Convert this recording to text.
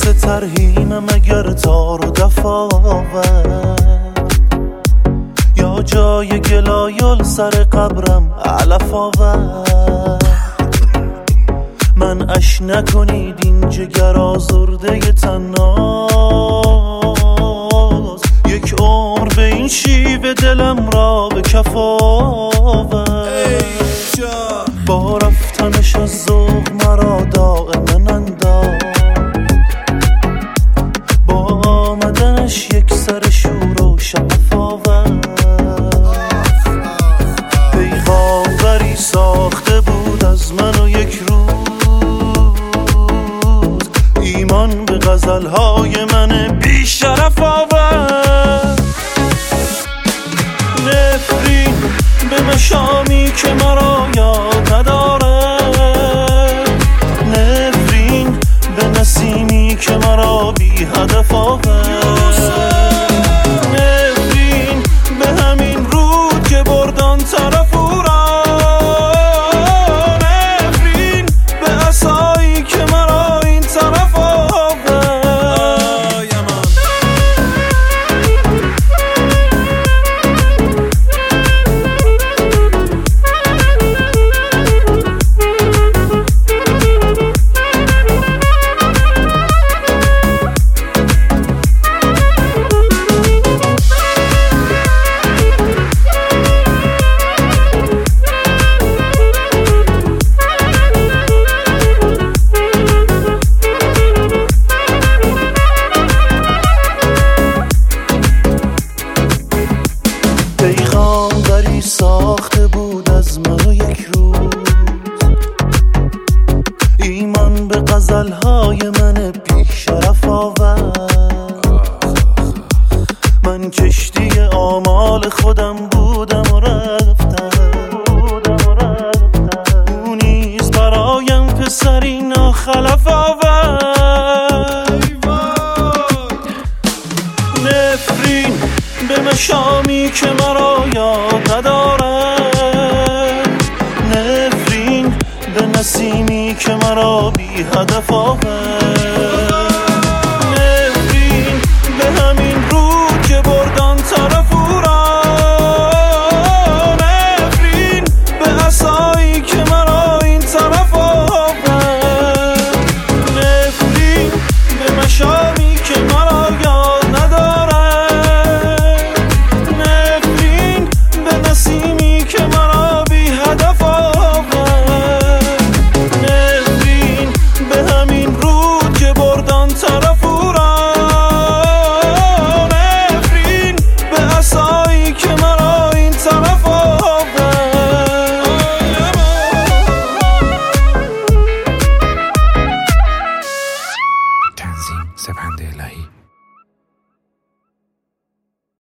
واسه ترهیم مگر تار و دفاور، یا جای گلایل سر قبرم علف آور. من اش نکنید این جگر آزرده تناز، یک عمر به این شیوه دلم را به کف آور. با رفتنش از ذوق مرا دائما انداخت، با آمدنش یک سر شور و شعف آورد. پیغامبری ساخته بود از من و یک روز، ایمان به غزلهای من بی شرف آورد. نفرین به مشامی که مرا یاد نداره، نفرین به نسیمی که مرا بی هدف آورد، نفرین به همین رود که بردان طرف او را، نفرین به عصایی که مرا این طرف آورد. پیغامبری ساخته بود از من و یک روز، ایمان به غزلهای من بی شرف آورد. من کشتی آمال خودم بودم و رفتم، او نیز برایم پسری ناخلف آورد. نفرین به مشامی که مرا یاد نداره، نفرین به نسیمی که مرا بی هدف آورد.